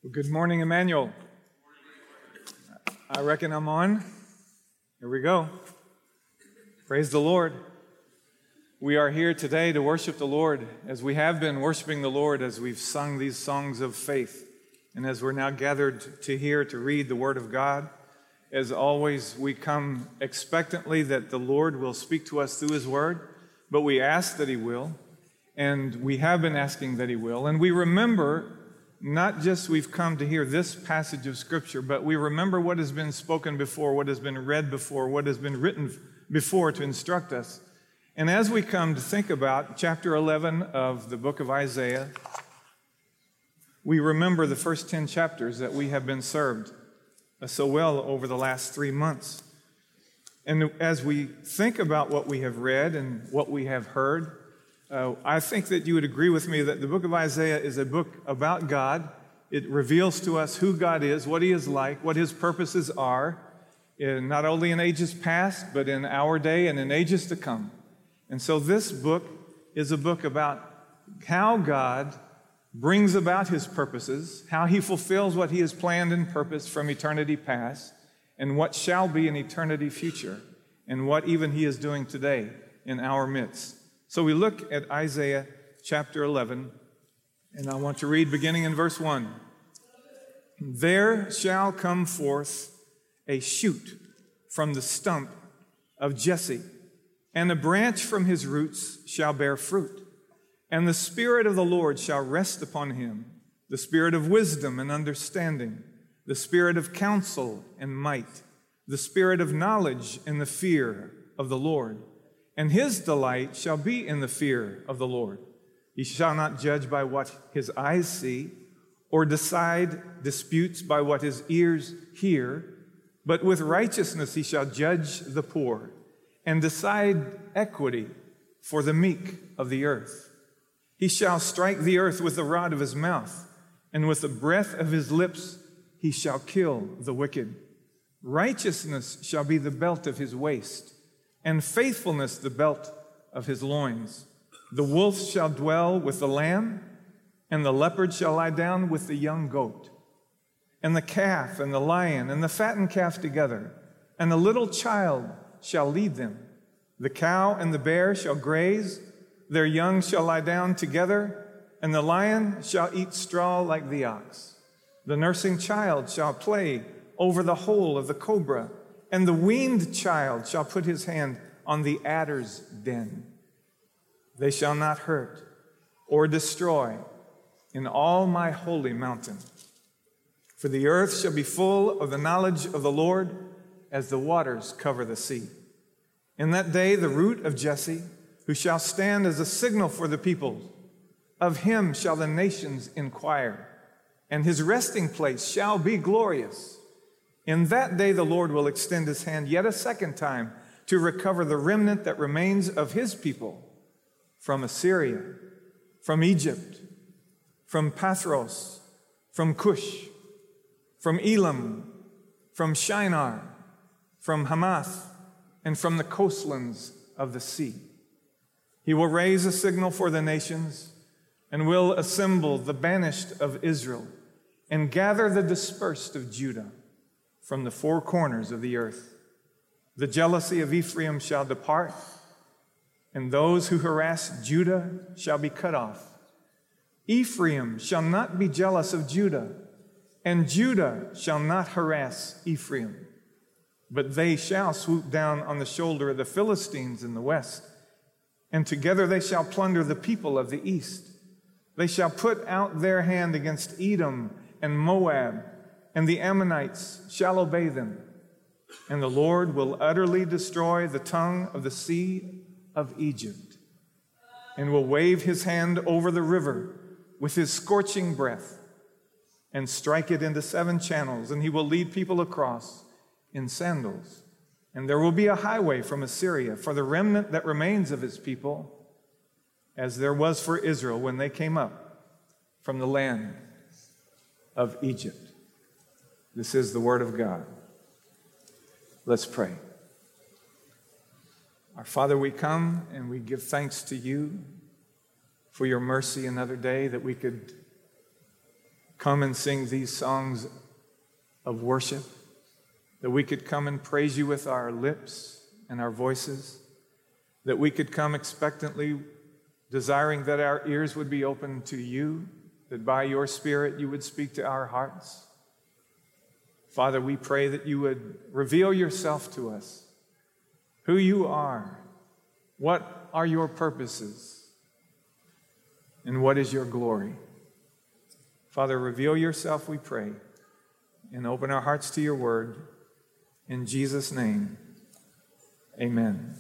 Well, good morning, Emmanuel. I reckon I'm on. Here we go. Praise the Lord. We are here today to worship the Lord as we have been worshiping the Lord as we've sung these songs of faith and as we're now gathered to hear to read the Word of God. As always, we come expectantly that the Lord will speak to us through His Word, but we ask that He will, and we have been asking that He will, and we remember not just we've come to hear this passage of Scripture, but we remember what has been spoken before, what has been read before, what has been written before to instruct us. And as we come to think about chapter 11 of the book of Isaiah, we remember the first 10 chapters that we have been served so well over the last 3 months. And as we think about what we have read and what we have heard, I think that you would agree with me that the book of Isaiah is a book about God. It reveals to us who God is, what He is like, what His purposes are, not only in ages past, but in our day and in ages to come. And so this book is a book about how God brings about His purposes, how He fulfills what He has planned and purposed from eternity past, and what shall be in eternity future, and what even He is doing today in our midst. So we look at Isaiah chapter 11, and I want to read beginning in verse 1. There shall come forth a shoot from the stump of Jesse, and a branch from his roots shall bear fruit. And the Spirit of the Lord shall rest upon him, the Spirit of wisdom and understanding, the Spirit of counsel and might, the Spirit of knowledge and the fear of the Lord. And his delight shall be in the fear of the Lord. He shall not judge by what his eyes see, or decide disputes by what his ears hear, but with righteousness he shall judge the poor, and decide equity for the meek of the earth. He shall strike the earth with the rod of his mouth, and with the breath of his lips he shall kill the wicked. Righteousness shall be the belt of his waist, and faithfulness the belt of his loins. The wolf shall dwell with the lamb, and the leopard shall lie down with the young goat. And the calf and the lion and the fattened calf together, and a little child shall lead them. The cow and the bear shall graze, their young shall lie down together, and the lion shall eat straw like the ox. The nursing child shall play over the hole of the cobra, and the weaned child shall put his hand on the adder's den. They shall not hurt or destroy in all my holy mountain. For the earth shall be full of the knowledge of the Lord as the waters cover the sea. In that day the root of Jesse, who shall stand as a signal for the peoples, of him shall the nations inquire, and his resting place shall be glorious. In that day the Lord will extend his hand yet a second time to recover the remnant that remains of his people from Assyria, from Egypt, from Pathros, from Cush, from Elam, from Shinar, from Hamath, and from the coastlands of the sea. He will raise a signal for the nations and will assemble the banished of Israel and gather the dispersed of Judah from the four corners of the earth. The jealousy of Ephraim shall depart, and those who harass Judah shall be cut off. Ephraim shall not be jealous of Judah, and Judah shall not harass Ephraim, but they shall swoop down on the shoulder of the Philistines in the west, and together they shall plunder the people of the east. They shall put out their hand against Edom and Moab, and the Ammonites shall obey them. And the Lord will utterly destroy the tongue of the sea of Egypt, and will wave his hand over the river with his scorching breath, and strike it into 7 channels, and he will lead people across in sandals. And there will be a highway from Assyria for the remnant that remains of his people, as there was for Israel when they came up from the land of Egypt. This is the word of God. Let's pray. Our Father, we come and we give thanks to you for your mercy another day that we could come and sing these songs of worship, that we could come and praise you with our lips and our voices, that we could come expectantly desiring that our ears would be open to you, that by your Spirit you would speak to our hearts. Father, we pray that you would reveal yourself to us, who you are, what are your purposes, and what is your glory. Father, reveal yourself, we pray, and open our hearts to your word. In Jesus' name, amen.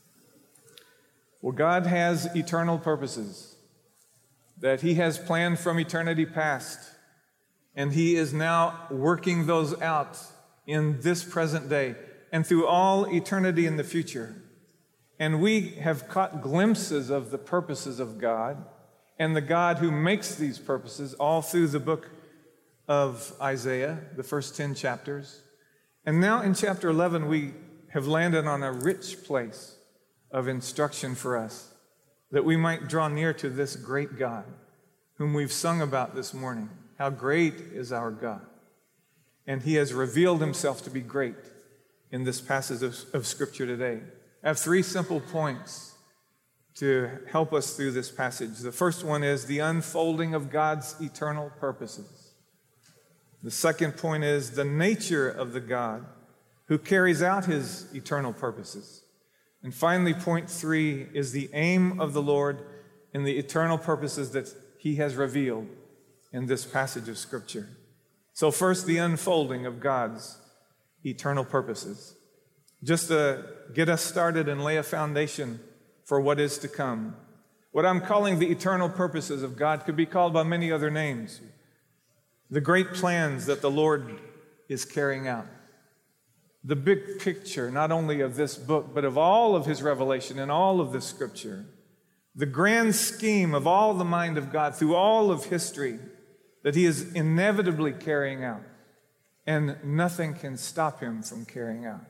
Well, God has eternal purposes that he has planned from eternity past, and he is now working those out in this present day and through all eternity in the future. And we have caught glimpses of the purposes of God and the God who makes these purposes all through the book of Isaiah, the first 10 chapters. And now in chapter 11, we have landed on a rich place of instruction for us, that we might draw near to this great God whom we've sung about this morning. How great is our God. And he has revealed himself to be great in this passage of Scripture today. I have 3 simple points to help us through this passage. The first one is the unfolding of God's eternal purposes. The second point is the nature of the God who carries out his eternal purposes. And finally, point 3 is the aim of the Lord in the eternal purposes that he has revealed in this passage of Scripture. So first, the unfolding of God's eternal purposes. Just to get us started and lay a foundation for what is to come. What I'm calling the eternal purposes of God could be called by many other names. The great plans that the Lord is carrying out. The big picture, not only of this book, but of all of his revelation and all of this Scripture. The grand scheme of all the mind of God through all of history that he is inevitably carrying out. And nothing can stop him from carrying out.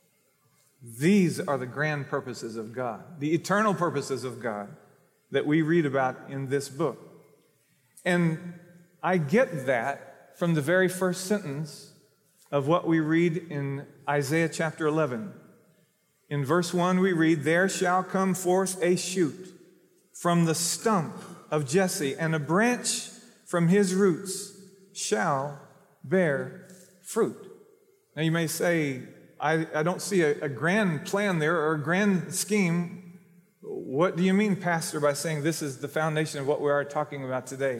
These are the grand purposes of God, the eternal purposes of God that we read about in this book. And I get that from the very first sentence of what we read in Isaiah chapter 11. In verse 1 we read, "There shall come forth a shoot from the stump of Jesse, and a branch from his roots shall bear fruit." Now you may say, I don't see a grand plan there or a grand scheme. What do you mean, Pastor, by saying this is the foundation of what we are talking about today?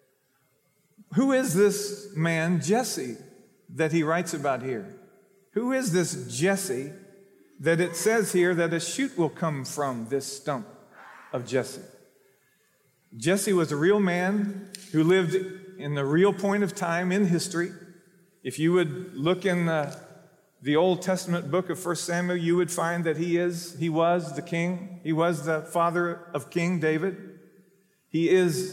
Who is this man, Jesse, that he writes about here? Who is this Jesse that it says here that a shoot will come from this stump of Jesse? Jesse was a real man who lived in the real point of time in history. If you would look in the Old Testament book of 1 Samuel, you would find that he was the king. He was the father of King David. He is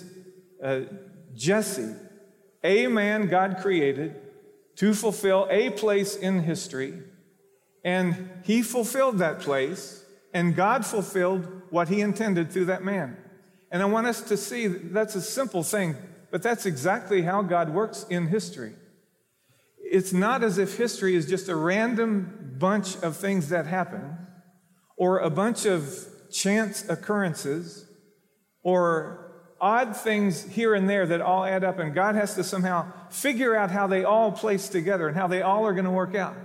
Jesse, a man God created to fulfill a place in history. And he fulfilled that place, and God fulfilled what he intended through that man. And I want us to see that's a simple thing, but that's exactly how God works in history. It's not as if history is just a random bunch of things that happen, or a bunch of chance occurrences, or odd things here and there that all add up, and God has to somehow figure out how they all place together and how they all are going to work out.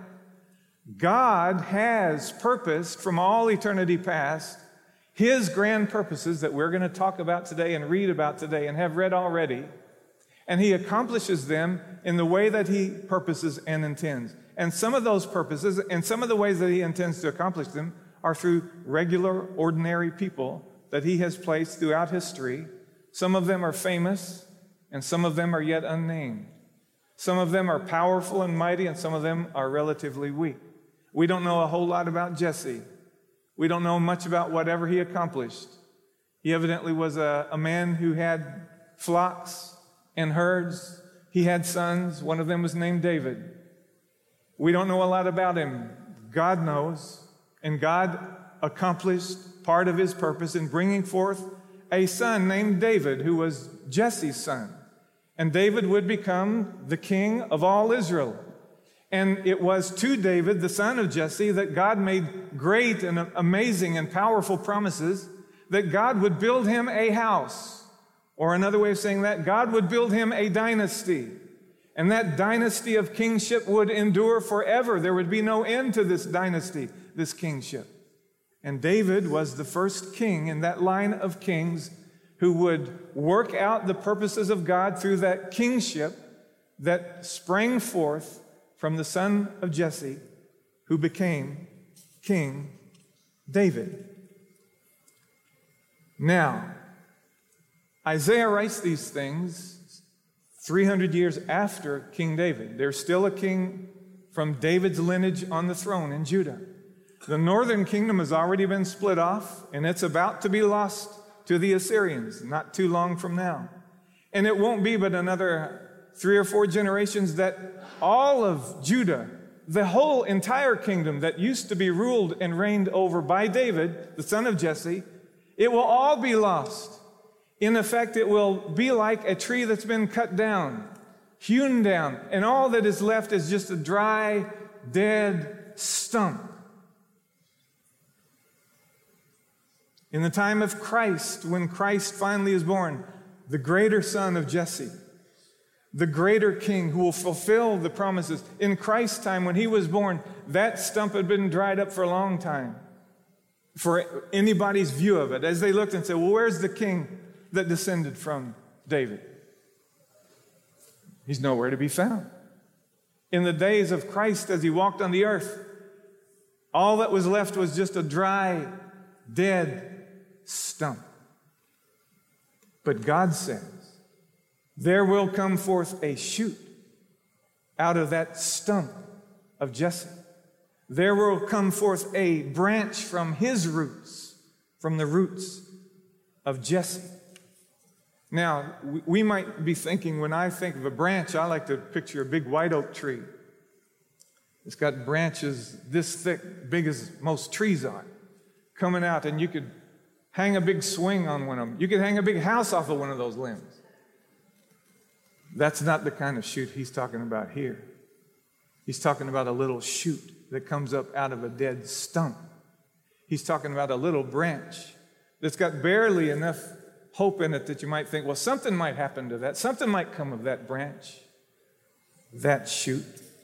God has purposed from all eternity past his grand purposes that we're going to talk about today and read about today and have read already. And he accomplishes them in the way that he purposes and intends. And some of those purposes and some of the ways that he intends to accomplish them are through regular, ordinary people that he has placed throughout history. Some of them are famous, and some of them are yet unnamed. Some of them are powerful and mighty, and some of them are relatively weak. We don't know a whole lot about Jesse. We don't know much about whatever he accomplished. He evidently was a man who had flocks and herds. He had sons. One of them was named David. We don't know a lot about him. God knows. And God accomplished part of his purpose in bringing forth a son named David, who was Jesse's son. and David would become the king of all Israel. And it was to David, the son of Jesse, that God made great and amazing and powerful promises that God would build him a house. Or another way of saying that, God would build him a dynasty. And that dynasty of kingship would endure forever. There would be no end to this dynasty, this kingship. And David was the first king in that line of kings who would work out the purposes of God through that kingship that sprang forth from the son of Jesse, who became King David. Now, Isaiah writes these things 300 years after King David. There's still a king from David's lineage on the throne in Judah. The northern kingdom has already been split off, and it's about to be lost to the Assyrians not too long from now. And it won't be but another 3 or 4 generations that all of Judah, the whole entire kingdom that used to be ruled and reigned over by David, the son of Jesse, it will all be lost. In effect, it will be like a tree that's been cut down, hewn down, and all that is left is just a dry, dead stump. In the time of Christ, when Christ finally is born, the greater son of Jesse, the greater king who will fulfill the promises. In Christ's time, when he was born, that stump had been dried up for a long time for anybody's view of it. As they looked and said, well, where's the king that descended from David? He's nowhere to be found. In the days of Christ, as he walked on the earth, all that was left was just a dry, dead stump. But God says, there will come forth a shoot out of that stump of Jesse. There will come forth a branch from his roots, from the roots of Jesse. Now, we might be thinking, when I think of a branch, I like to picture a big white oak tree. It's got branches this thick, big as most trees are, coming out, and you could hang a big swing on one of them. You could hang a big house off of one of those limbs. That's not the kind of shoot he's talking about here. He's talking about a little shoot that comes up out of a dead stump. He's talking about a little branch that's got barely enough hope in it that you might think, well, something might happen to that. Something might come of that branch, that shoot.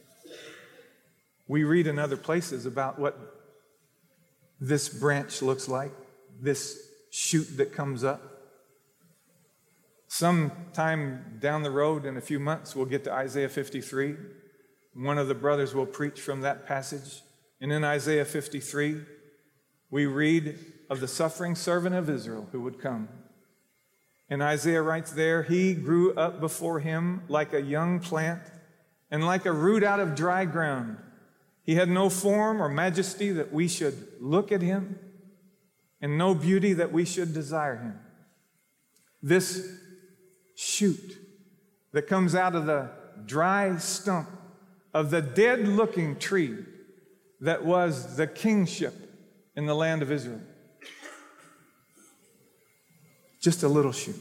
We read in other places about what this branch looks like, this shoot that comes up. Sometime down the road in a few months, we'll get to Isaiah 53. One of the brothers will preach from that passage. And in Isaiah 53, we read of the suffering servant of Israel who would come. And Isaiah writes there, he grew up before him like a young plant and like a root out of dry ground. He had no form or majesty that we should look at him, and no beauty that we should desire him. This shoot that comes out of the dry stump of the dead-looking tree that was the kingship in the land of Israel. Just a little shoot.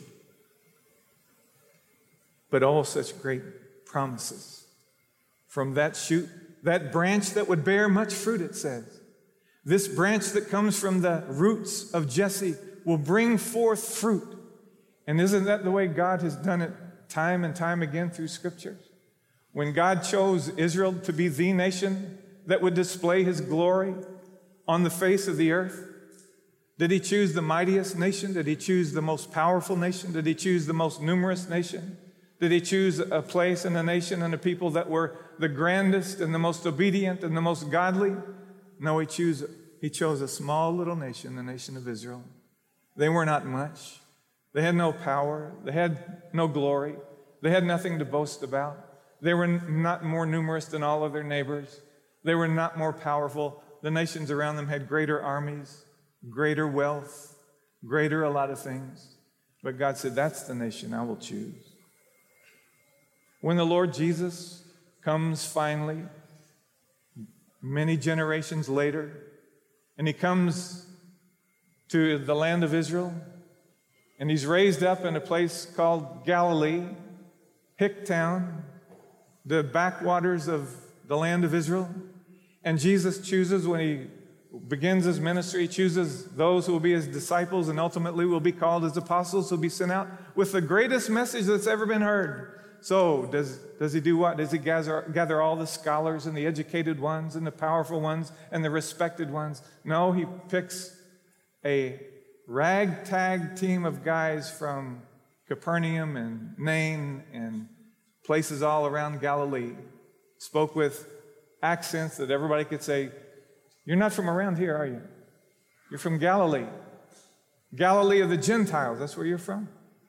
But all such great promises. From that shoot, that branch that would bear much fruit, it says. This branch that comes from the roots of Jesse will bring forth fruit. And isn't that the way God has done it time and time again through scriptures? When God chose Israel to be the nation that would display his glory on the face of the earth, did he choose the mightiest nation? Did he choose the most powerful nation? Did he choose the most numerous nation? Did he choose a place and a nation and a people that were the grandest and the most obedient and the most godly? No, he chose a small little nation, the nation of Israel. They were not much. They had no power. They had no glory. They had nothing to boast about. They were not more numerous than all of their neighbors. They were not more powerful. The nations around them had greater armies, greater wealth, greater a lot of things. But God said, that's the nation I will choose. When the Lord Jesus comes finally, many generations later, and he comes to the land of Israel, and he's raised up in a place called Galilee, Hicktown, the backwaters of the land of Israel. And Jesus chooses, when he begins his ministry, he chooses those who will be his disciples and ultimately will be called his apostles, who will be sent out with the greatest message that's ever been heard. So does he do what? Does he gather all the scholars and the educated ones and the powerful ones and the respected ones? No, he picks a ragtag team of guys from Capernaum and Nain and places all around Galilee. Spoke with accents that everybody could say, "You're not from around here, are you? You're from Galilee. Galilee of the Gentiles, that's where you're from."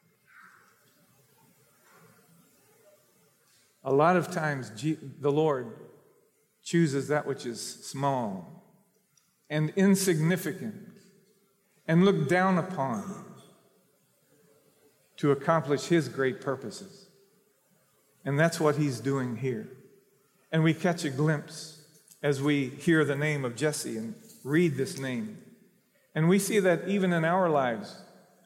A lot of times, the Lord chooses that which is small and insignificant and looked down upon to accomplish his great purposes. And that's what he's doing here. And we catch a glimpse as we hear the name of Jesse and read this name. And we see that even in our lives,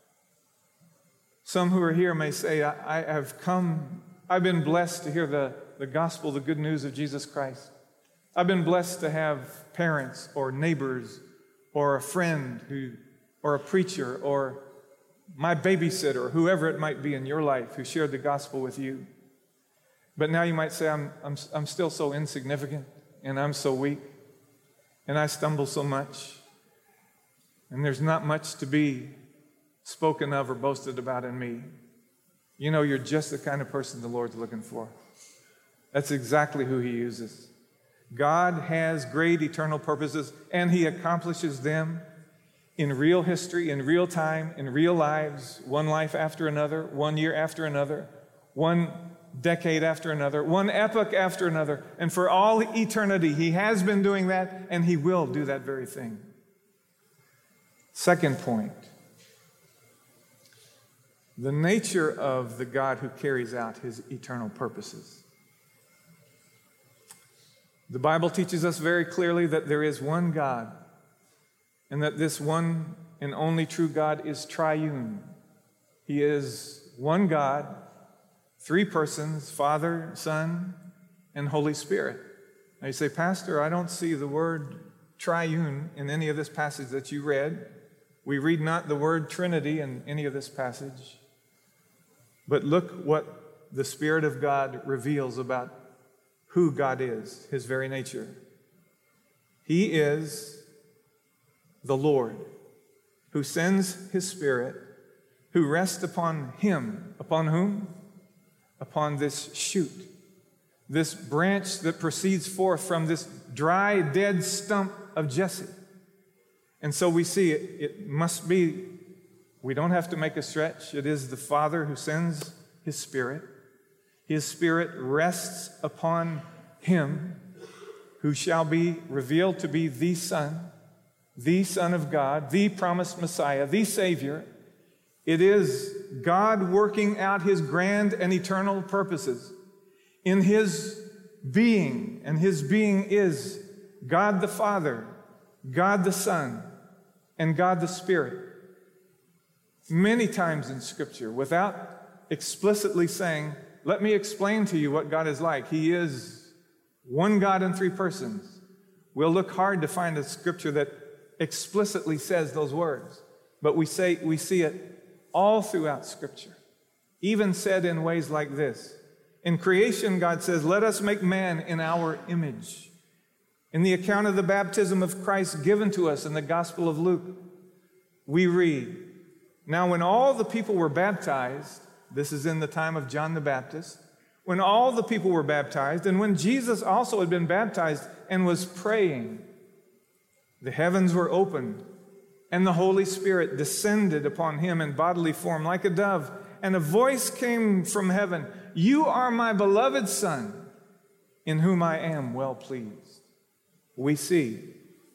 some who are here may say, I've been blessed to hear the gospel, the good news of Jesus Christ. I've been blessed to have parents or neighbors or a friend or a preacher or my babysitter, whoever it might be in your life who shared the gospel with you. But now you might say, I'm still so insignificant, and I'm so weak, and I stumble so much, and there's not much to be spoken of or boasted about in me. You know, you're just the kind of person the Lord's looking for. That's exactly who he uses. God has great eternal purposes, and he accomplishes them in real history, in real time, in real lives, one life after another, 1 year after another, one decade after another, one epoch after another. And for all eternity, he has been doing that, and he will do that very thing. Second point, the nature of the God who carries out his eternal purposes. The Bible teaches us very clearly that there is one God, and that this one and only true God is triune. He is one God, 3 persons, Father, Son, and Holy Spirit. Now you say, "Pastor, I don't see the word triune in any of this passage that you read. We read not the word Trinity in any of this passage." But look what the Spirit of God reveals about who God is, his very nature. He is the Lord who sends his Spirit, who rests upon him. Upon whom? Upon this shoot, this branch that proceeds forth from this dry, dead stump of Jesse. And so we see it must be, we don't have to make a stretch. It is the Father who sends his Spirit. His Spirit rests upon him who shall be revealed to be the Son of God, the promised Messiah, the Savior. It is God working out his grand and eternal purposes in his being, and his being is God the Father, God the Son, and God the Spirit. Many times in Scripture, without explicitly saying, "Let me explain to you what God is like. He is one God in 3 persons." We'll look hard to find a Scripture that explicitly says those words. But we see it all throughout Scripture, even said in ways like this. In creation, God says, "Let us make man in our image." In the account of the baptism of Christ given to us in the Gospel of Luke, we read, "Now when all the people were baptized," this is in the time of John the Baptist, "when all the people were baptized, and when Jesus also had been baptized and was praying, the heavens were opened, and the Holy Spirit descended upon him in bodily form like a dove, and a voice came from heaven, 'You are my beloved Son, in whom I am well pleased.'" We see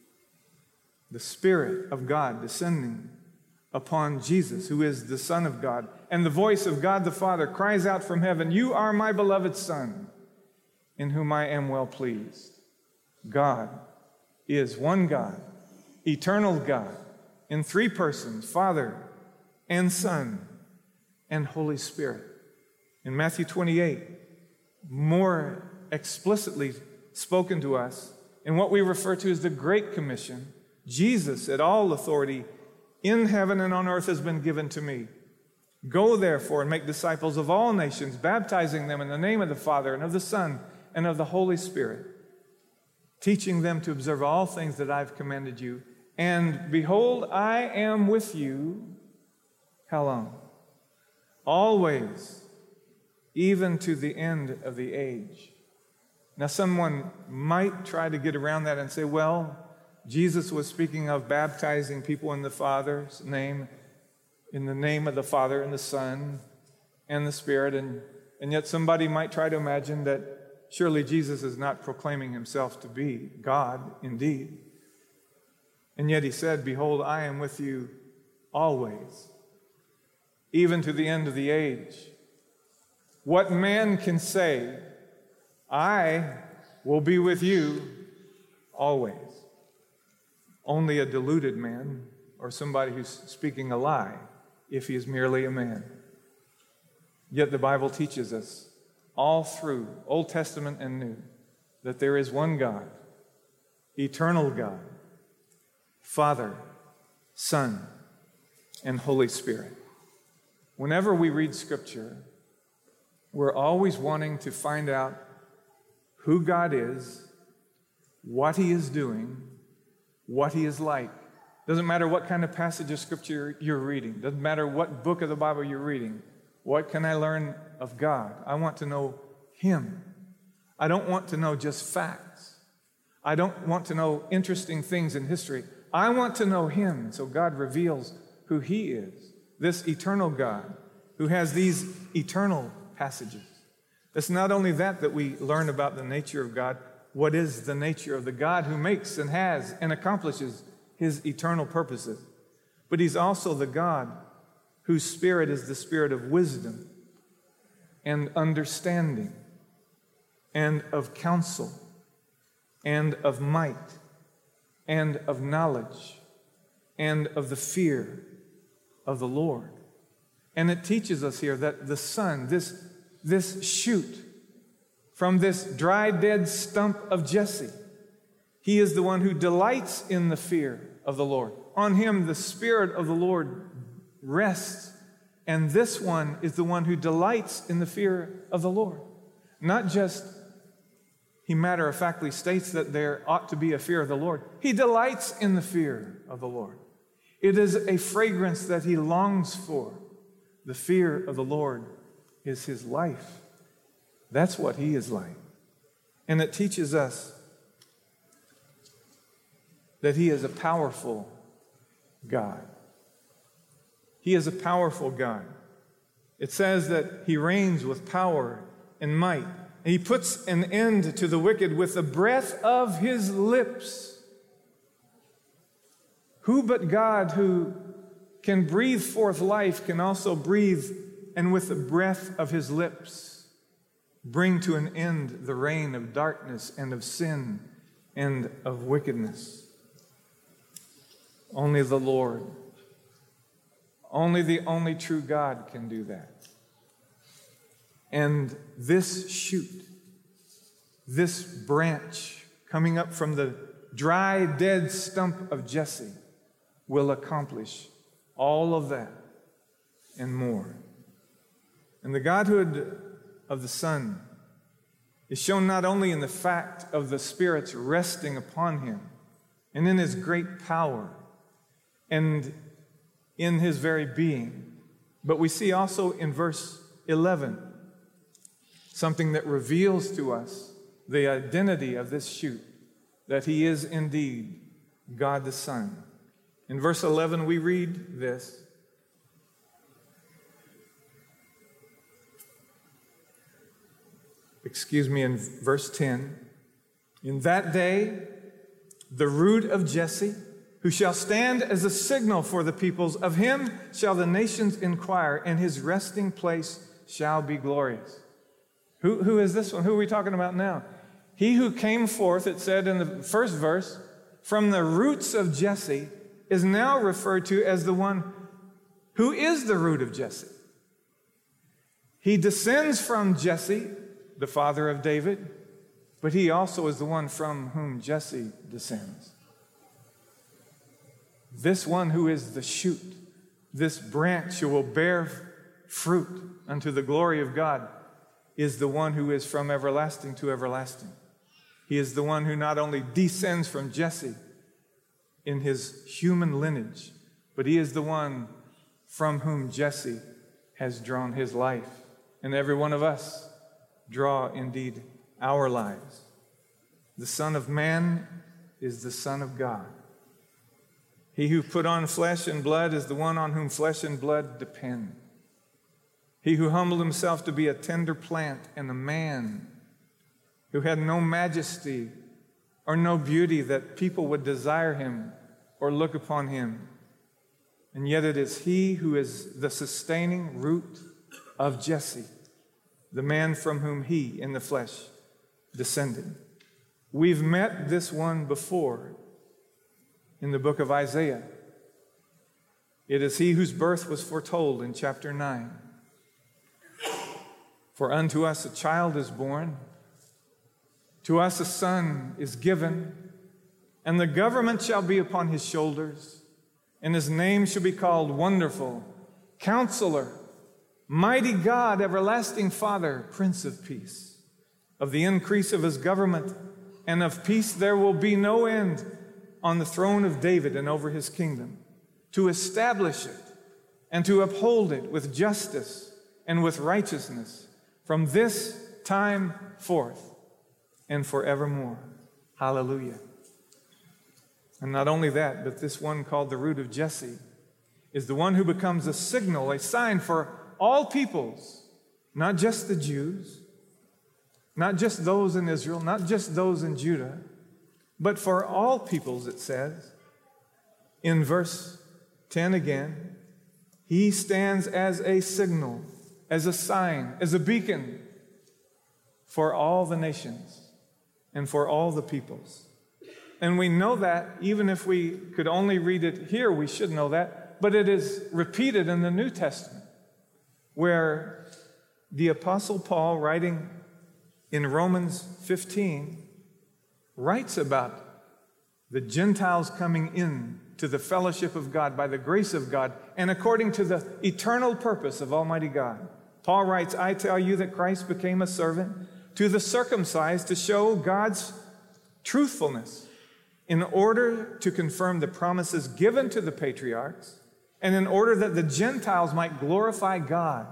the Spirit of God descending upon Jesus, who is the Son of God, and the voice of God the Father cries out from heaven, "You are my beloved Son, in whom I am well pleased." God is one God, eternal God, in 3 persons, Father and Son and Holy Spirit. In Matthew 28, more explicitly spoken to us in what we refer to as the Great Commission, Jesus said, "All authority in heaven and on earth has been given to me. Go therefore and make disciples of all nations, baptizing them in the name of the Father and of the Son and of the Holy Spirit, teaching them to observe all things that I've commanded you. And behold, I am with you," how long? "Always, even to the end of the age." Now, someone might try to get around that and say, well, Jesus was speaking of baptizing people in the Father's name, in the name of the Father and the Son and the Spirit, and yet somebody might try to imagine that surely Jesus is not proclaiming himself to be God indeed. And yet he said, "Behold, I am with you always, even to the end of the age." What man can say, "I will be with you always"? Only a deluded man or somebody who's speaking a lie, if he is merely a man. Yet the Bible teaches us all through Old Testament and New that there is one God, eternal God, Father, Son, and Holy Spirit. Whenever we read Scripture, we're always wanting to find out who God is, what He is doing, what He is like. Doesn't matter what kind of passage of Scripture you're reading. Doesn't matter what book of the Bible you're reading. What can I learn of God? I want to know Him. I don't want to know just facts. I don't want to know interesting things in history. I want to know Him. So God reveals who He is, this eternal God who has these eternal passages. It's not only that we learn about the nature of God. What is the nature of the God who makes and has and accomplishes His eternal purposes? But He's also the God whose spirit is the spirit of wisdom and understanding and of counsel and of might and of knowledge and of the fear of the Lord. And it teaches us here that the Son, this shoot from this dry, dead stump of Jesse, He is the one who delights in the fear of the Lord. On Him, the Spirit of the Lord rests, and this one is the one who delights in the fear of the Lord. Not just, he matter-of-factly states that there ought to be a fear of the Lord. He delights in the fear of the Lord. It is a fragrance that He longs for. The fear of the Lord is His life. That's what He is like. And it teaches us that He is a powerful God. He is a powerful God. It says that He reigns with power and might. And He puts an end to the wicked with the breath of His lips. Who but God, who can breathe forth life, can also breathe, and with the breath of His lips, bring to an end the reign of darkness and of sin and of wickedness? Only the Lord, only the only true God can do that. And this shoot, this branch coming up from the dry, dead stump of Jesse will accomplish all of that and more. And the Godhood of the Son is shown not only in the fact of the Spirit's resting upon Him and in His great power and in His very being, but we see also in verse 11 something that reveals to us the identity of this shoot, that He is indeed God the Son. In verse 11 we read this: in verse 10, "In that day, the root of Jesse, who shall stand as a signal for the peoples, of Him shall the nations inquire, and His resting place shall be glorious." Who is this one? Who are we talking about now? He who came forth, it said in the first verse, from the roots of Jesse, is now referred to as the one who is the root of Jesse. He descends from Jesse, the father of David, but he also is the one from whom Jesse descends. This one who is the shoot, this branch who will bear fruit unto the glory of God, is the one who is from everlasting to everlasting. He is the one who not only descends from Jesse in his human lineage, but he is the one from whom Jesse has drawn his life. And every one of us draw indeed our lives. The Son of Man is the Son of God. He who put on flesh and blood is the one on whom flesh and blood depend. He who humbled himself to be a tender plant and a man who had no majesty or no beauty that people would desire him or look upon him. And yet it is he who is the sustaining root of Jesse, the man from whom he in the flesh descended. We've met this one before in the book of Isaiah. It is he whose birth was foretold in chapter 9. For unto us a child is born, to us a son is given, and the government shall be upon his shoulders, and his name shall be called Wonderful, Counselor, Mighty God, Everlasting Father, Prince of Peace. Of the increase of his government and of peace there will be no end on the throne of David and over his kingdom, to establish it and to uphold it with justice and with righteousness from this time forth and forevermore. Hallelujah. And not only that, but this one called the root of Jesse is the one who becomes a signal, a sign for all peoples, not just the Jews, not just those in Israel, not just those in Judah, but for all peoples, it says. In verse 10 again, he stands as a signal, as a sign, as a beacon for all the nations and for all the peoples. And we know that, even if we could only read it here, we should know that, but it is repeated in the New Testament, where the Apostle Paul, writing in Romans 15, writes about the Gentiles coming in to the fellowship of God by the grace of God and according to the eternal purpose of Almighty God. Paul writes, I tell you that Christ became a servant to the circumcised to show God's truthfulness in order to confirm the promises given to the patriarchs and in order that the Gentiles might glorify God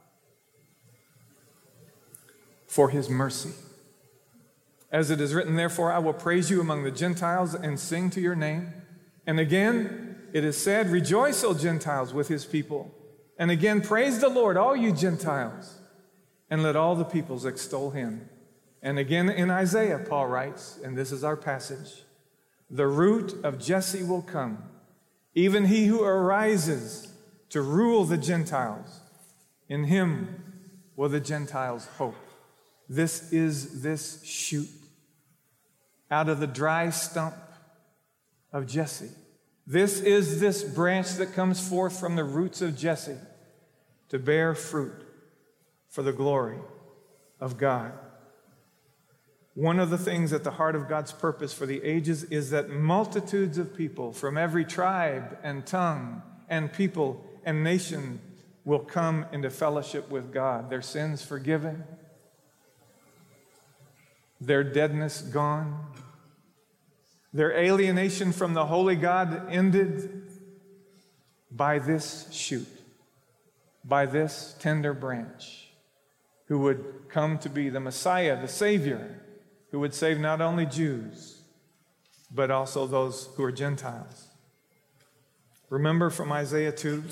for his mercy. As it is written, therefore, I will praise you among the Gentiles and sing to your name. And again, it is said, rejoice, O Gentiles, with his people. And again, praise the Lord, all you Gentiles, and let all the peoples extol him. And again, in Isaiah, Paul writes, and this is our passage, the root of Jesse will come, even he who arises to rule the Gentiles. In him will the Gentiles hope. This is this shoot out of the dry stump of Jesse. This is this branch that comes forth from the roots of Jesse to bear fruit for the glory of God. One of the things at the heart of God's purpose for the ages is that multitudes of people from every tribe and tongue and people and nation will come into fellowship with God, their sins forgiven, their deadness gone, their alienation from the holy God ended by this shoot, by this tender branch, who would come to be the Messiah, the Savior, who would save not only Jews, but also those who are Gentiles. Remember from Isaiah 2,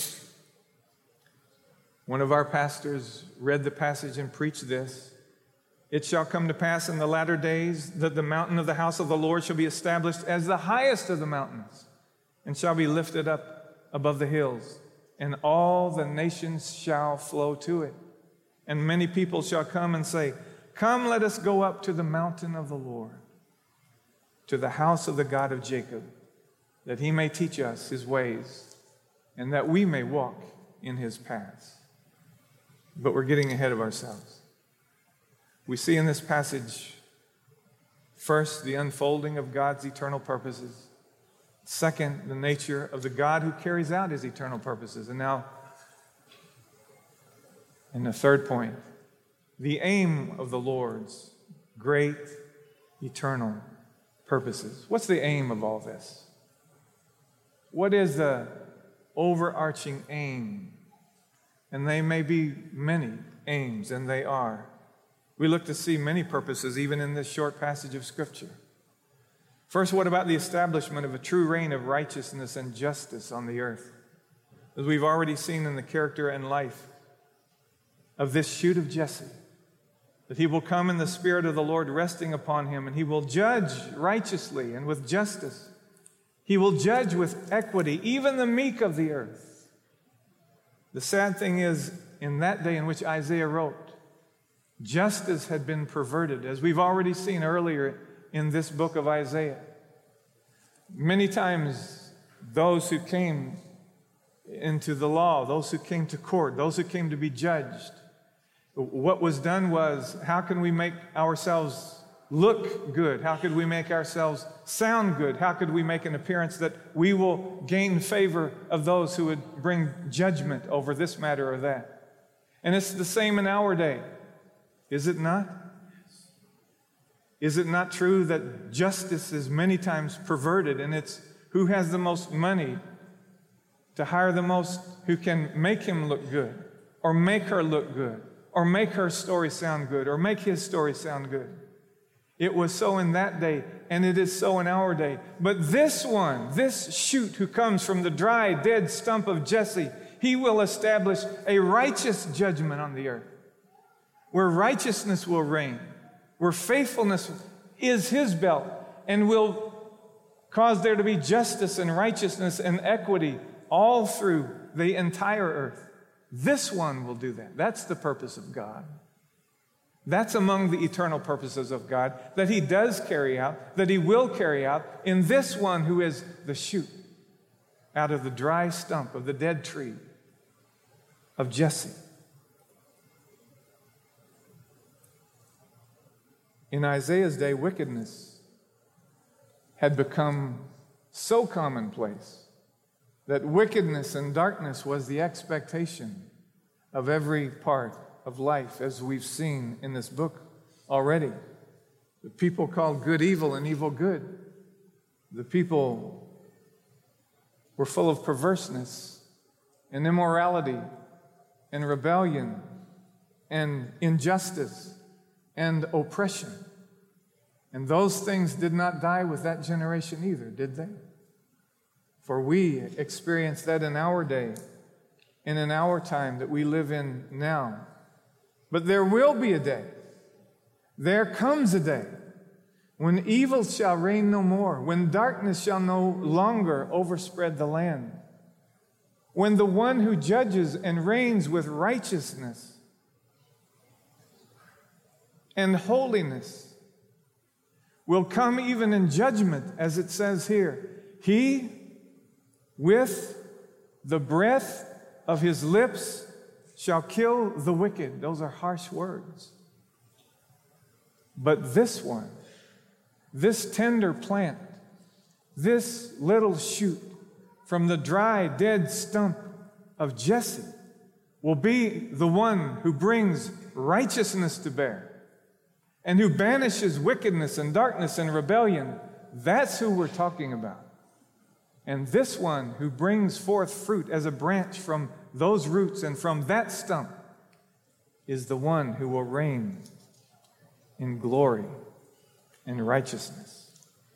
one of our pastors read the passage and preached this. It shall come to pass in the latter days that the mountain of the house of the Lord shall be established as the highest of the mountains and shall be lifted up above the hills, and all the nations shall flow to it. And many people shall come and say, come, let us go up to the mountain of the Lord, to the house of the God of Jacob, that he may teach us his ways and that we may walk in his paths. But we're getting ahead of ourselves. We see in this passage, first, the unfolding of God's eternal purposes. Second, the nature of the God who carries out his eternal purposes. And now, in the third point, the aim of the Lord's great eternal purposes. What's the aim of all this? What is the overarching aim? And they may be many aims, and they are. We look to see many purposes even in this short passage of Scripture. First, what about the establishment of a true reign of righteousness and justice on the earth? As we've already seen in the character and life of this shoot of Jesse, that he will come in the Spirit of the Lord resting upon him, and he will judge righteously and with justice. He will judge with equity, even the meek of the earth. The sad thing is, in that day in which Isaiah wrote, justice had been perverted, as we've already seen earlier in this book of Isaiah. Many times, those who came into the law, those who came to court, those who came to be judged, what was done was, how can we make ourselves look good? How could we make ourselves sound good? How could we make an appearance that we will gain favor of those who would bring judgment over this matter or that? And it's the same in our day, is it not? Is it not true that justice is many times perverted, and it's who has the most money to hire the most, who can make him look good, or make her look good, or make her story sound good, or make his story sound good? It was so in that day, and it is so in our day. But this one, this shoot who comes from the dry, dead stump of Jesse, he will establish a righteous judgment on the earth, where righteousness will reign, where faithfulness is his belt, and will cause there to be justice and righteousness and equity all through the entire earth. This one will do that. That's the purpose of God. That's among the eternal purposes of God that he does carry out, that he will carry out in this one who is the shoot out of the dry stump of the dead tree of Jesse. In Isaiah's day, wickedness had become so commonplace that wickedness and darkness was the expectation of every part of life, as we've seen in this book already. The people called good evil and evil good. The people were full of perverseness and immorality and rebellion and injustice and oppression. And those things did not die with that generation either, did they? For we experience that in our day and in our time that we live in now. But there will be a day, there comes a day, when evil shall reign no more, when darkness shall no longer overspread the land, when the one who judges and reigns with righteousness and holiness will come even in judgment, as it says here. He, with the breath of his lips, shall kill the wicked. Those are harsh words. But this one, this tender plant, this little shoot from the dry, dead stump of Jesse will be the one who brings righteousness to bear and who banishes wickedness and darkness and rebellion. That's who we're talking about. And this one who brings forth fruit as a branch from those roots and from that stump is the one who will reign in glory and righteousness.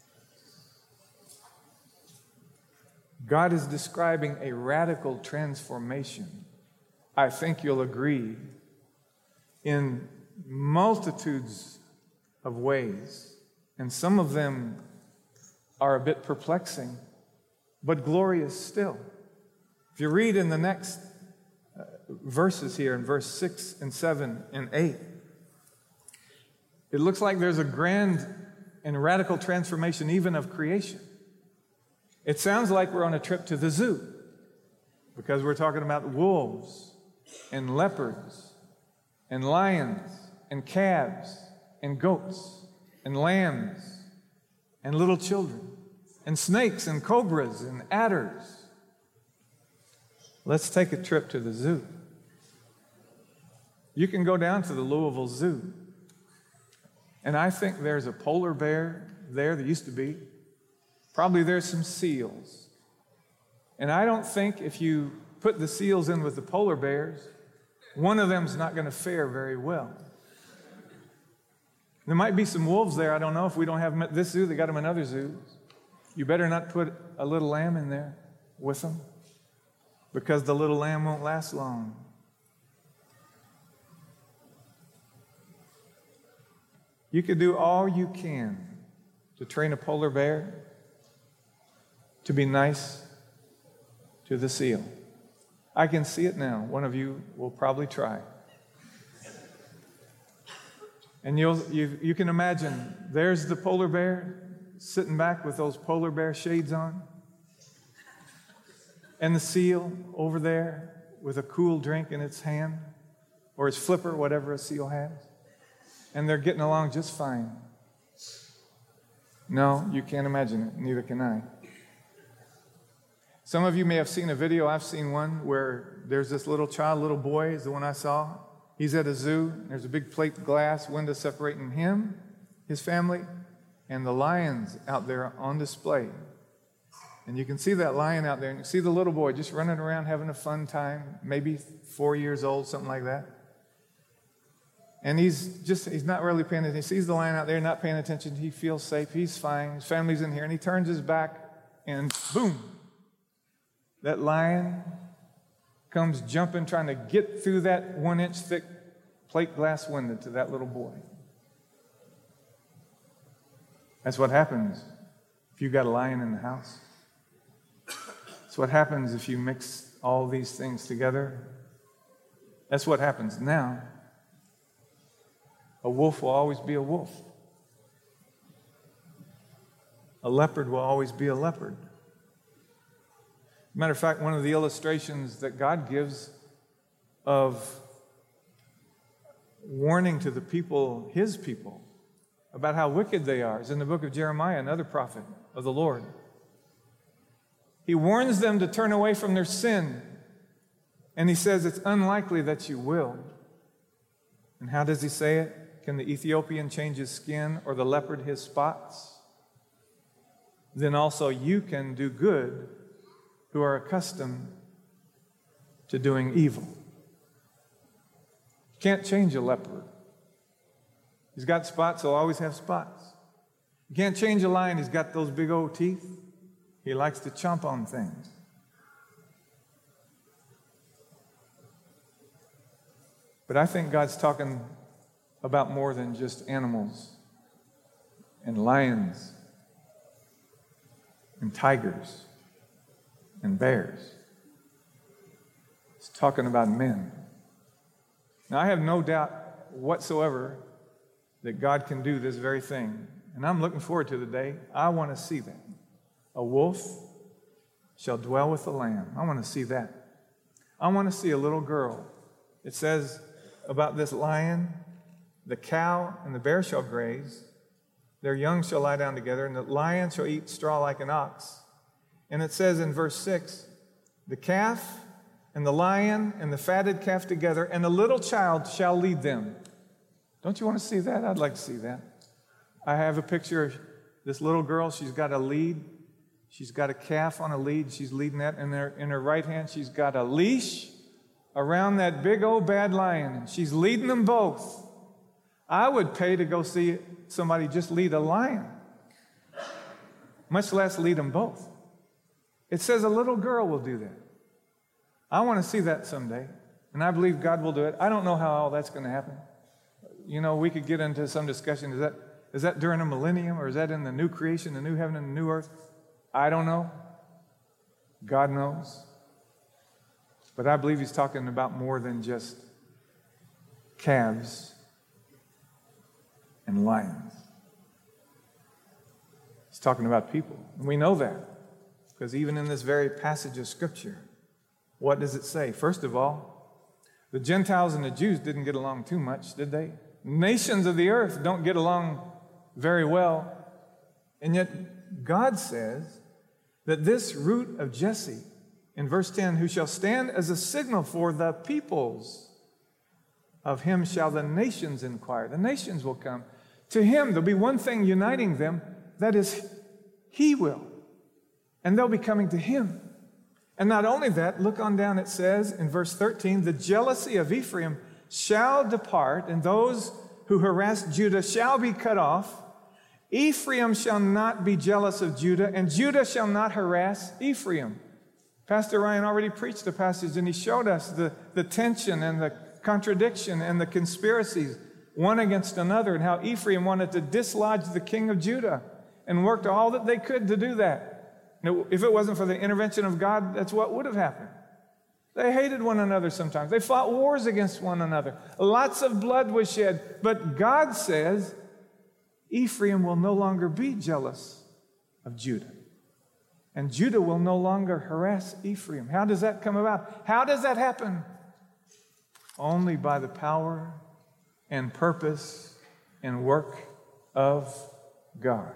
God is describing a radical transformation, I think you'll agree, in multitudes of ways. And some of them are a bit perplexing, but glorious still. If you read in the next verses here, in verse 6 and 7 and 8, it looks like there's a grand and radical transformation even of creation. It sounds like we're on a trip to the zoo, because we're talking about wolves and leopards and lions and calves and goats and lambs and little children and snakes and cobras and adders. Let's take a trip to the zoo. You can go down to the Louisville Zoo, and I think there's a polar bear there. There used to be. Probably there's some seals. And I don't think if you put the seals in with the polar bears, one of them's not going to fare very well. There might be some wolves there. I don't know. If we don't have them at this zoo, they got them in other zoos. You better not put a little lamb in there with them, because the little lamb won't last long. You could do all you can to train a polar bear to be nice to the seal. I can see it now. One of you will probably try. And you can imagine, there's the polar bear sitting back with those polar bear shades on, and the seal over there with a cool drink in its hand, or its flipper, whatever a seal has. And they're getting along just fine. No, you can't imagine it. Neither can I. Some of you may have seen a video. I've seen one where there's this little child, little boy is the one I saw. He's at a zoo. There's a big plate glass window separating him, his family, and the lions out there on display. And you can see that lion out there, and you see the little boy just running around having a fun time, maybe 4 years old, something like that. And he's not really paying attention. He sees the lion out there, not paying attention. He feels safe. He's fine. His family's in here. And he turns his back, and boom, that lion comes jumping, trying to get through that 1-inch thick plate glass window to that little boy. That's what happens if you got a lion in the house. That's what happens if you mix all these things together. That's what happens now. A wolf will always be a wolf. A leopard will always be a leopard. Matter of fact, one of the illustrations that God gives of warning to the people, his people, about how wicked they are is in the book of Jeremiah, another prophet of the Lord. He warns them to turn away from their sin, and he says it's unlikely that you will. And how does he say it? Can the Ethiopian change his skin, or the leopard his spots? Then also you can do good who are accustomed to doing evil. You can't change a leopard. He's got spots, he'll always have spots. You can't change a lion, he's got those big old teeth. He likes to chomp on things. But I think God's talking about more than just animals and lions and tigers and bears. He's talking about men. Now, I have no doubt whatsoever that God can do this very thing. And I'm looking forward to the day. I want to see that. A wolf shall dwell with the lamb. I want to see that. I want to see a little girl. It says about this lion, the cow and the bear shall graze, their young shall lie down together, and the lion shall eat straw like an ox. And it says in verse 6, the calf and the lion and the fatted calf together, and the little child shall lead them. Don't you want to see that? I'd like to see that. I have a picture of this little girl. She's got a lead. She's got a calf on a lead. She's leading that. And in her right hand, she's got a leash around that big old bad lion. And she's leading them both. I would pay to go see somebody just lead a lion, much less lead them both. It says a little girl will do that. I want to see that someday, and I believe God will do it. I don't know how all that's going to happen. You know, we could get into some discussion. Is that during a millennium, or is that in the new creation, the new heaven and the new earth? I don't know. God knows. But I believe he's talking about more than just calves and lions. He's talking about people. And we know that, because even in this very passage of Scripture, what does it say? First of all, The Gentiles and the Jews didn't get along too much, did they? Nations of the earth don't get along very well. And yet God says that this root of Jesse, in verse 10, who shall stand as a signal for the peoples, of him shall the nations inquire. The nations will come. To him, there'll be one thing uniting them, that is, he will. And they'll be coming to him. And not only that, look on down, it says in verse 13, the jealousy of Ephraim shall depart, and those who harass Judah shall be cut off. Ephraim shall not be jealous of Judah, and Judah shall not harass Ephraim. Pastor Ryan already preached the passage, and he showed us the tension and the contradiction and the conspiracies one against another, and how Ephraim wanted to dislodge the king of Judah and worked all that they could to do that. Now, if it wasn't for the intervention of God, that's what would have happened. They hated one another sometimes. They fought wars against one another. Lots of blood was shed. But God says Ephraim will no longer be jealous of Judah. And Judah will no longer harass Ephraim. How does that come about? How does that happen? Only by the power and purpose and work of God.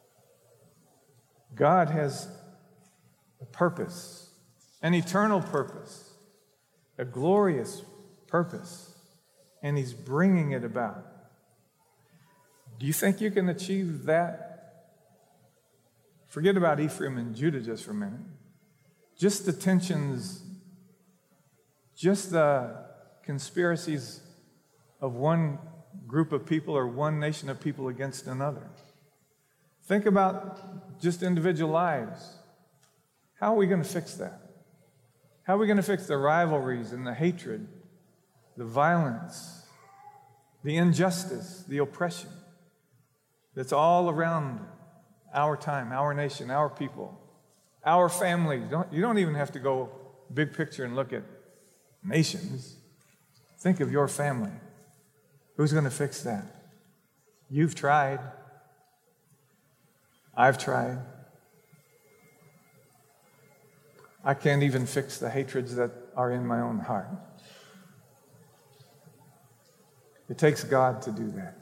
God has a purpose, an eternal purpose, a glorious purpose, and he's bringing it about. Do you think you can achieve that? Forget about Ephraim and Judah just for a minute. Just the tensions, just the conspiracies of one group of people or one nation of people against another. Think about just individual lives. How are we going to fix that? How are we going to fix the rivalries and the hatred, the violence, the injustice, the oppression that's all around our time, our nation, our people, our families? You don't even have to go big picture and look at nations. Think of your family. Who's going to fix that? You've tried. I've tried. I can't even fix the hatreds that are in my own heart. It takes God to do that.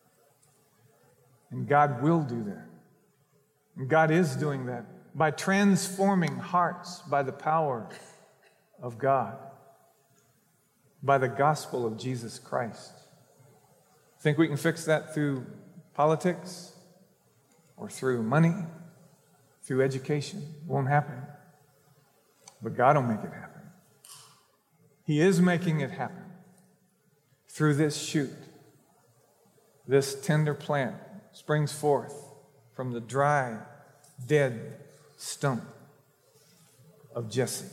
And God will do that. And God is doing that by transforming hearts by the power of God, by the gospel of Jesus Christ. Think we can fix that through politics? Or through money, through education? It won't happen. But God will make it happen. He is making it happen through this shoot. This tender plant springs forth from the dry, dead stump of Jesse.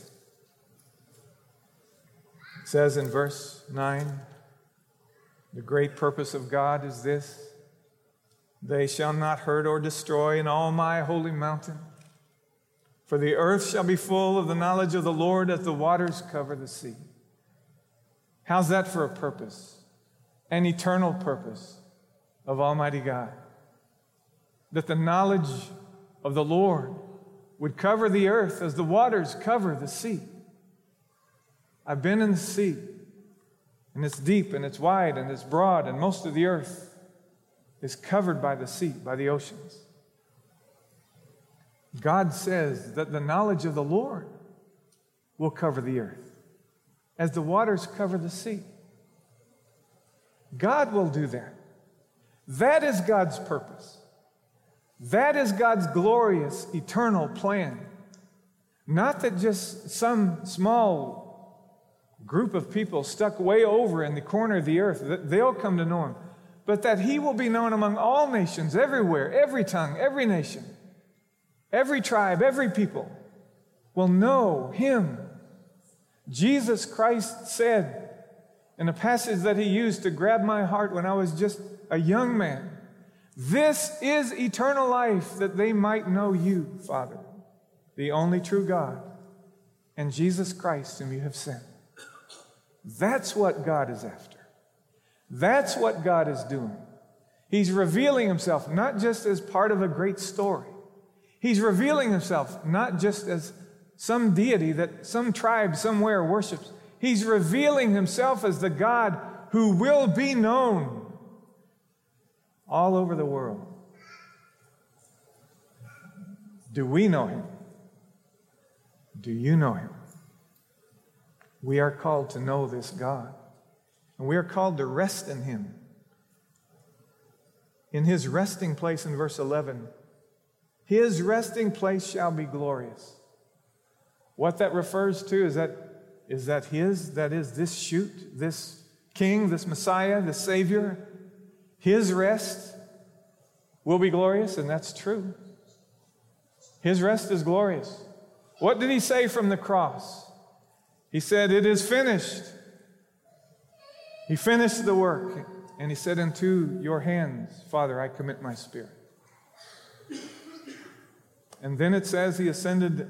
It says in verse 9, the great purpose of God is this: they shall not hurt or destroy in all my holy mountain. For the earth shall be full of the knowledge of the Lord as the waters cover the sea. How's that for a purpose? An eternal purpose of Almighty God. That the knowledge of the Lord would cover the earth as the waters cover the sea. I've been in the sea, and it's deep, and it's wide, and it's broad, and most of the earth is covered by the sea, by the oceans. God says that the knowledge of the Lord will cover the earth as the waters cover the sea. God will do that. That is God's purpose. That is God's glorious, eternal plan. Not that just some small group of people stuck way over in the corner of the earth, that they'll come to know him, but that he will be known among all nations, everywhere, every tongue, every nation, every tribe, every people will know him. Jesus Christ said in a passage that he used to grab my heart when I was just a young man, "This is eternal life, that they might know you, Father, the only true God, and Jesus Christ whom you have sent." That's what God is after. That's what God is doing. He's revealing himself not just as part of a great story. He's revealing himself not just as some deity that some tribe somewhere worships. He's revealing himself as the God who will be known all over the world. Do we know him? Do you know him? We are called to know this God. And we are called to rest in him. In his resting place in verse 11, his resting place shall be glorious. What that refers to is that this shoot, this king, this Messiah, this Savior, his rest will be glorious, and that's true. His rest is glorious. What did he say from the cross? He said, "It is finished." He finished the work, and he said, "Into your hands, Father, I commit my spirit." And then it says he ascended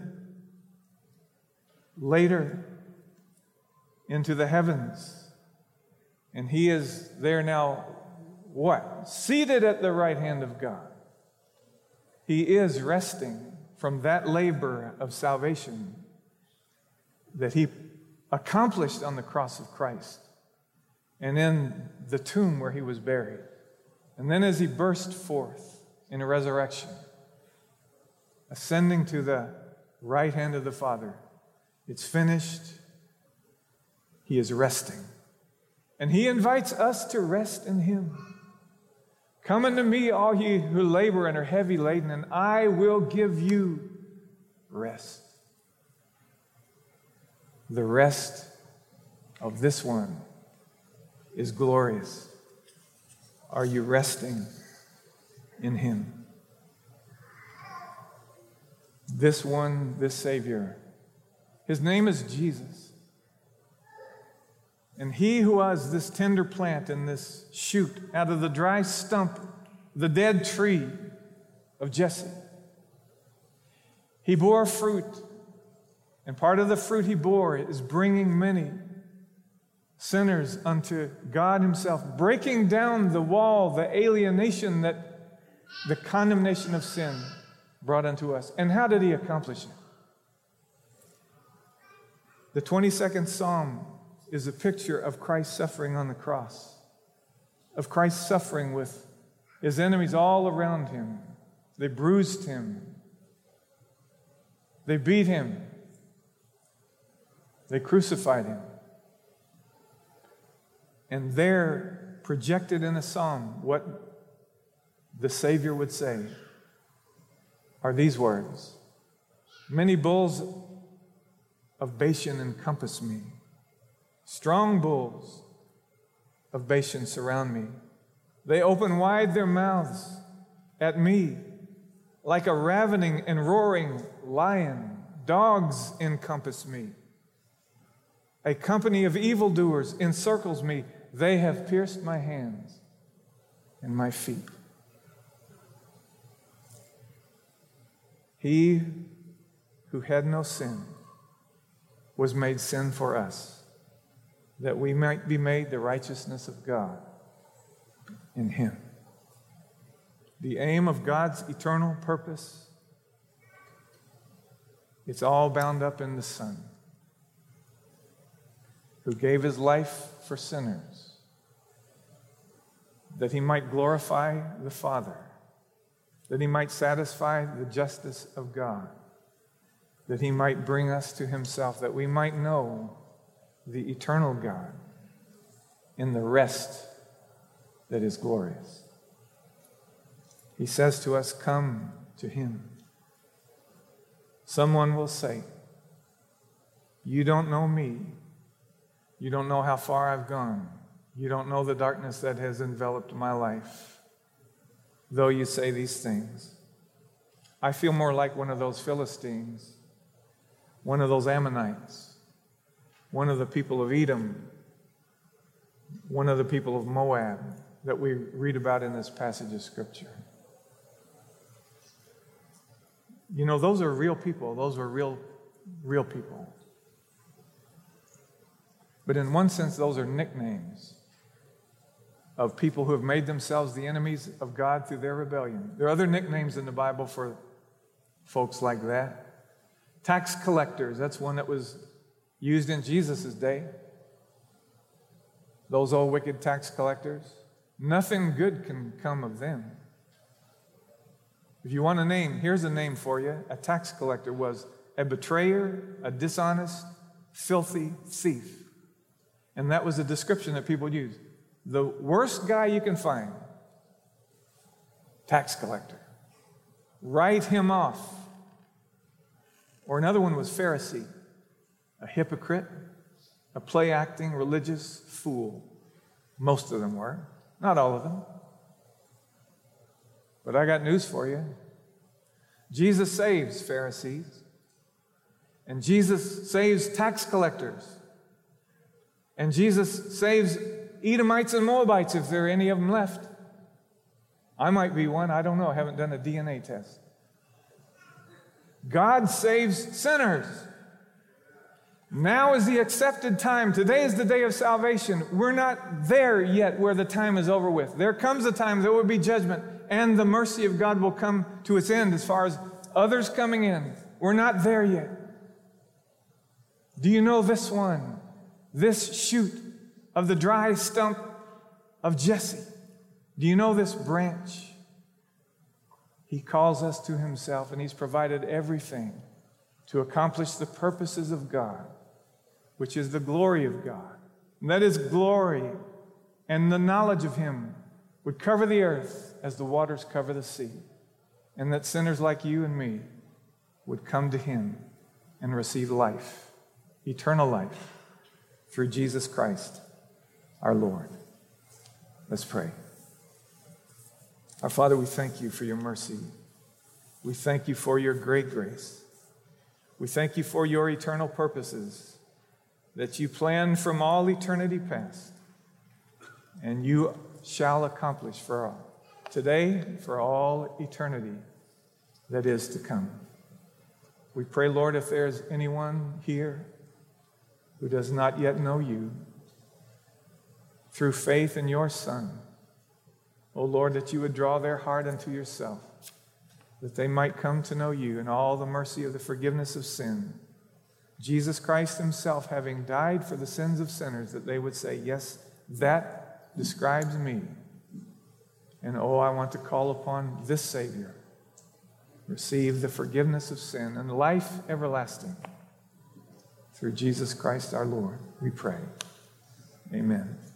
later into the heavens. And he is there now, what? Seated at the right hand of God. He is resting from that labor of salvation that he accomplished on the cross of Christ and in the tomb where he was buried. And then as he burst forth in a resurrection, ascending to the right hand of the Father, it's finished. He is resting. And he invites us to rest in him. "Come unto me, all ye who labor and are heavy laden, and I will give you rest." The rest of this one is glorious. Are you resting in him? This one, this Savior, his name is Jesus. And he who was this tender plant and this shoot out of the dry stump, the dead tree of Jesse, he bore fruit. And part of the fruit he bore is bringing many sinners unto God himself, breaking down the wall, the alienation that the condemnation of sin brought unto us. And how did he accomplish it? The 22nd Psalm is a picture of Christ suffering on the cross, of Christ suffering with his enemies all around him. They bruised him. They beat him. They crucified him. And there, projected in a psalm, what the Savior would say are these words: "Many bulls of Bashan encompass me. Strong bulls of Bashan surround me. They open wide their mouths at me like a ravening and roaring lion. Dogs encompass me. A company of evildoers encircles me. They have pierced my hands and my feet." He who had no sin was made sin for us, that we might be made the righteousness of God in him. The aim of God's eternal purpose, it's all bound up in the Son, who gave his life for sinners, that he might glorify the Father, that he might satisfy the justice of God, that he might bring us to himself, that we might know the eternal God in the rest that is glorious. He says to us, "Come to him." Someone will say, "You don't know me. You don't know how far I've gone. You don't know the darkness that has enveloped my life. Though you say these things." I feel more like one of those Philistines, one of those Ammonites, one of the people of Edom, one of the people of Moab that we read about in this passage of Scripture. You know, those are real people. Those were real people. But in one sense, those are nicknames of people who have made themselves the enemies of God through their rebellion. There are other nicknames in the Bible for folks like that. Tax collectors, that's one that was used in Jesus' day. Those old wicked tax collectors, nothing good can come of them. If you want a name, here's a name for you. A tax collector was a betrayer, a dishonest, filthy thief. And that was the description that people used. The worst guy you can find, tax collector. Write him off. Or another one was Pharisee, a hypocrite, a play-acting religious fool. Most of them were. Not all of them. But I got news for you. Jesus saves Pharisees. And Jesus saves tax collectors. And Jesus saves Edomites and Moabites if there are any of them left. I might be one. I don't know. I haven't done a DNA test. God saves sinners. Now is the accepted time. Today is the day of salvation. We're not there yet where the time is over with. There comes a time there will be judgment, and the mercy of God will come to its end as far as others coming in. We're not there yet. Do you know this one? This shoot of the dry stump of Jesse. Do you know this branch? He calls us to himself, and he's provided everything to accomplish the purposes of God, which is the glory of God. And that is glory, and the knowledge of him would cover the earth as the waters cover the sea, and that sinners like you and me would come to him and receive life, eternal life, through Jesus Christ, our Lord. Let's pray. Our Father, we thank you for your mercy. We thank you for your great grace. We thank you for your eternal purposes that you planned from all eternity past, and you shall accomplish for all, today, for all eternity that is to come. We pray, Lord, if there's anyone here who does not yet know you, through faith in your Son, O Lord, that you would draw their heart unto yourself, that they might come to know you in all the mercy of the forgiveness of sin. Jesus Christ himself having died for the sins of sinners, that they would say, yes, that describes me. And oh, I want to call upon this Savior. Receive the forgiveness of sin and life everlasting. Through Jesus Christ our Lord, we pray. Amen.